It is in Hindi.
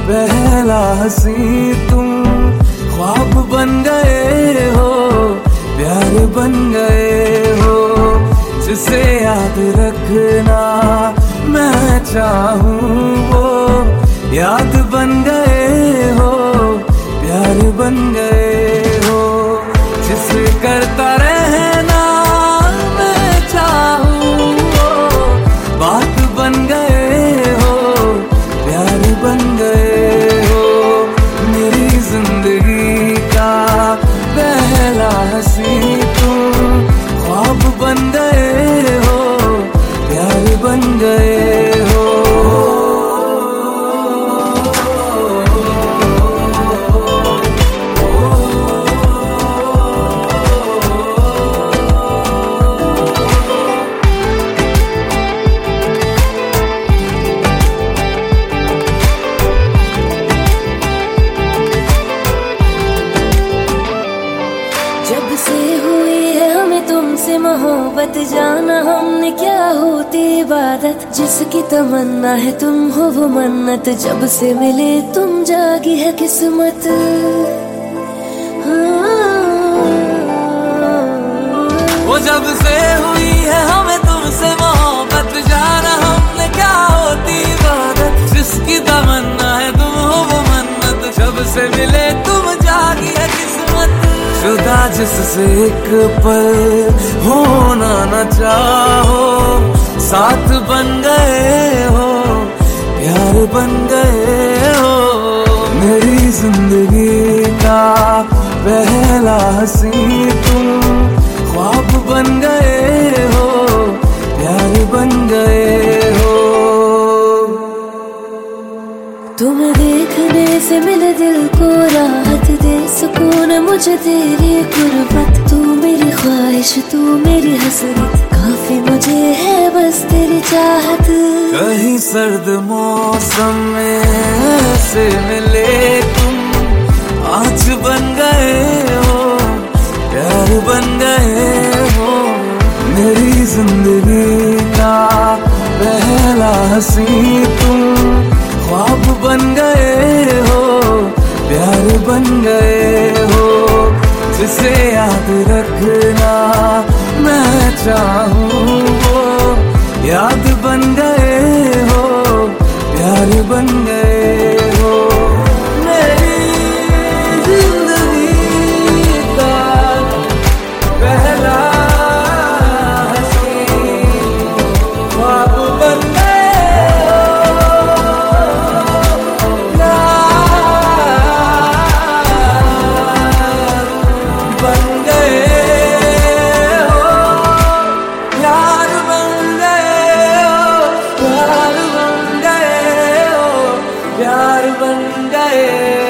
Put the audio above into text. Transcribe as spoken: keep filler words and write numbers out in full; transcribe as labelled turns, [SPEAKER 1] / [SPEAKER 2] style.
[SPEAKER 1] पहला हंसी तुम, ख्वाब बन गए हो, प्यार बन गए हो, जिसे याद रखना मैं चाहूँ वो याद बन गए हो, प्यार बन गए हो, जिसे करता रहना मैं चाहूँ वो बात बन गए हो, प्यार बन गए हो, मेरी जिंदगी का पहला हंसी तुम, ख्वाब बन गए हो, प्यार बन गए हो।
[SPEAKER 2] जब से हुई है हमें तुमसे मोहब्बत, जाना हमने क्या होती इबादत, जिसकी तमन्ना है तुम हो वो मन्नत, जब से मिले तुम जागी है किस्मत।
[SPEAKER 1] वो जब से हुई है हमें तुमसे मोहब्बत, जाना हमने क्या होती इबादत, जिसकी तमन्ना है तुम हो वो मन्नत, जब से मिले तुम जागी है किस्मत। जुदा जिससे एक पल होना न चाहो, साथ बन गए हो, प्यार बन गए हो, मेरी जिंदगी का पहला हंसी तुम, ख्वाब बन गए हो, प्यार बन गए हो।
[SPEAKER 2] तुम्हें देखने से मिले दिल को राहत, दे सुकून मुझे तेरी गुर्बत, तू मेरी ख्वाहिश तू मेरी हसरत, काफी मुझे है बस तेरी चाहत।
[SPEAKER 1] कहीं सर्द मौसम में ऐसे मिले तुम, आज बन गए हो, प्यार बन गए हो, मेरी जिंदगी का पहला हंसी तुम, ख्वाब बन गए हो, प्यार बन गए हो, जिसे याद रखना मैं चाहूँ वो याद बन गए हो, प्यार बन गए हो, मेरी जिंदगी का पहला हंसी, ख्वाब बन प्यार बन गए।